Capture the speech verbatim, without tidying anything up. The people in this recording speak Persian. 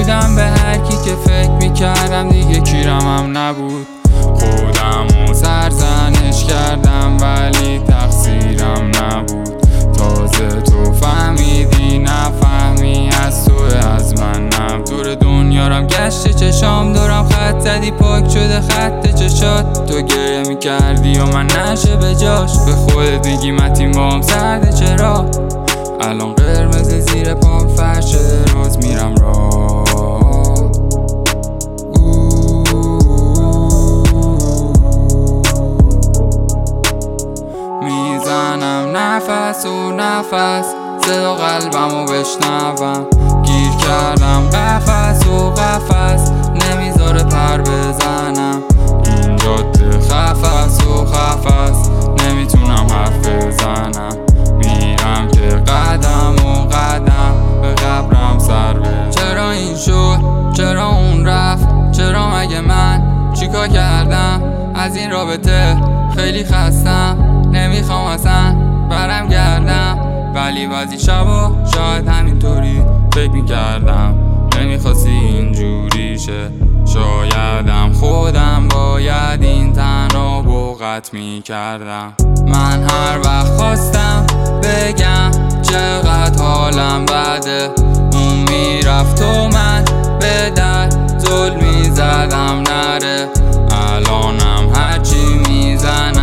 گفتم به هر کی که فکر میکردم دیگه کیرم هم نبود. خودم و سرزنش کردم ولی تقصیرم نبود. تازه تو فهمیدی نفهمی از تو از من نبود. دور دنیارم گشت چشام دورم خط زدی پاک شده خط چشات. تو گریه میکردی و من نشه به جاش. به خودت میگی متین بام سرده چرا؟ الان قرمز زیر پام فرش راز میرم را. میزنم نفس و نفس صدا قلبمو بشنوم. گیر کردم قفس و قفس نمیذاره پر بزنم. این جاده خفس و خفس نمیتونم حرف بزنم. میرم که قدم و قدم به قبرم سر بزنم. چرا این شد؟ چرا اون رفت؟ چرا مگه من چیکار کردم؟ از این رابطه خیلی خستم. نمیخوام اصلا برم گردم ولی بعضی شبا شاید همینطوری فکر میکردم. نمیخواستی اینجوری شه. شایدم خودم باید این تنابو قطع میکردم. من هر وقت خواستم بگم چقدر حالم بده اون میرفت و من به در ظلم میزدم نره. الانم هرچی میزنم